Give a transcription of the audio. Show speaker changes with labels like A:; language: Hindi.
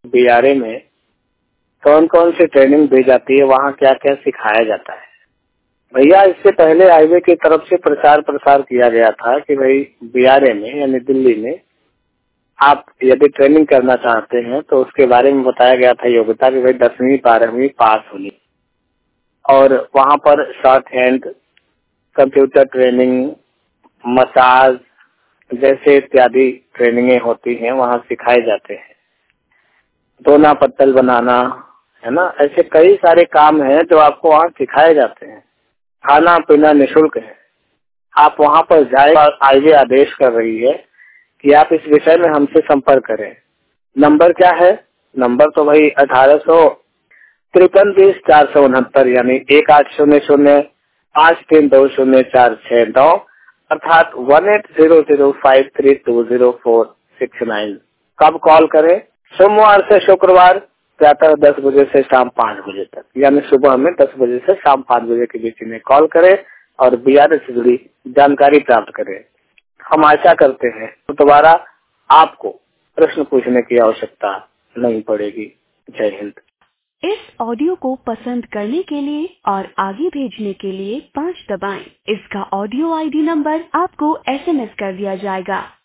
A: बीआरए में कौन कौन सी ट्रेनिंग दी जाती है, वहाँ क्या क्या सिखाया जाता है। भैया इससे पहले हाईवे की तरफ से प्रचार प्रसार किया गया था कि भाई बीआरए में यानी दिल्ली में आप यदि ट्रेनिंग करना चाहते हैं तो उसके बारे में बताया गया था योग्यता कि भाई 10वीं 12वीं पास होनी, और वहाँ पर short hand, computer training, massage जैसे इत्यादि ट्रेनिंगें होती हैं, वहाँ सिखाए जाते हैं। दोना पत्तल बनाना है ना, ऐसे कई सारे काम हैं जो आपको वहाँ सिखाए जाते हैं। खाना पीना निःशुल्क है। आप वहाँ पर जाए, हाईवे आदेश कर रही है कि आप इस विषय में हमसे संपर्क करें। नंबर क्या है? नंबर तो भाई 1853-20-469 यानी 1800-5320469 अर्थात 180053204669। कब कॉल करें? सोमवार से शुक्रवार प्रातः 10 बजे से शाम 5 बजे तक, यानी सुबह में 10 बजे से शाम 5 बजे के बीच में कॉल करें और बीआरए से जुड़ी जानकारी प्राप्त करें। हम आशा करते हैं तो दोबारा आपको प्रश्न पूछने की आवश्यकता नहीं पड़ेगी। जय हिंद।
B: इस ऑडियो को पसंद करने के लिए और आगे भेजने के लिए 5 दबाएं। इसका ऑडियो आईडी नंबर आपको एसएमएस कर दिया जाएगा।